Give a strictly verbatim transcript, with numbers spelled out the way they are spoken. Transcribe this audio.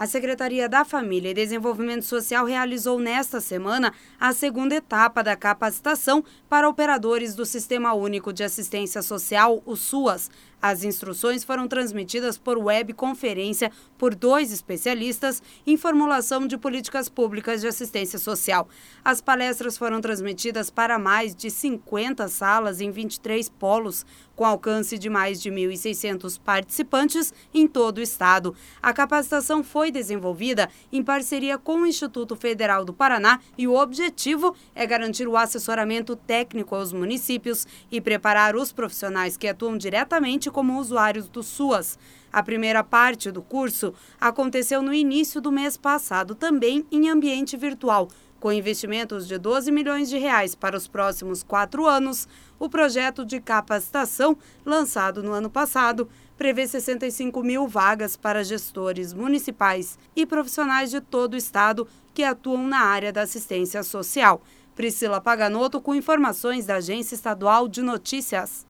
A Secretaria da Família e Desenvolvimento Social realizou nesta semana a segunda etapa da capacitação para operadores do Sistema Único de Assistência Social, o SUAS. As instruções foram transmitidas por webconferência por dois especialistas em formulação de políticas públicas de assistência social. As palestras foram transmitidas para mais de cinquenta salas em vinte e três polos, com alcance de mais de mil e seiscentos participantes em todo o estado. A capacitação foi desenvolvida em parceria com o Instituto Federal do Paraná e o objetivo é garantir o assessoramento técnico aos municípios e preparar os profissionais que atuam diretamente como usuários do SUAS. A primeira parte do curso aconteceu no início do mês passado, também em ambiente virtual. Com investimentos de doze milhões de reais para os próximos quatro anos, o projeto de capacitação, lançado no ano passado, prevê sessenta e cinco mil vagas para gestores municipais e profissionais de todo o estado que atuam na área da assistência social. Priscila Paganotto com informações da Agência Estadual de Notícias.